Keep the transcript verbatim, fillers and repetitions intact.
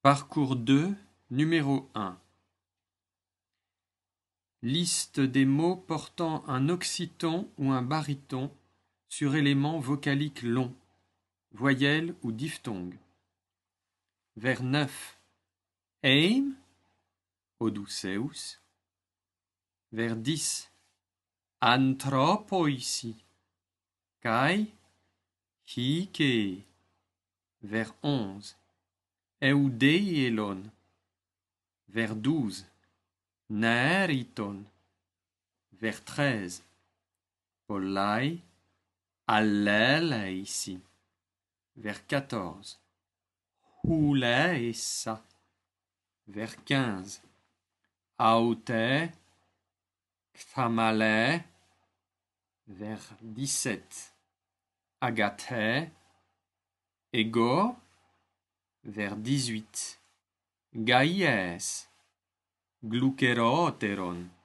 Parcours deux, numéro un. Liste des mots portant un occiton ou un baryton sur élément vocalique long, voyelle ou diphtongue. Vers neuf. Eim, Odysseus. Vers dix. Anthropoisi, Kai, Hike. Vers onze. Eudeielon. Vers douze. Neriton. Vers treize. Polai, Alleleisi. Vers quatorze. Huleissa. Vers quinze. Aute, Kthamale. Vers dix-sept. Agathe, Ego. Vers dix-huit. Gaies, Gluckeroteron.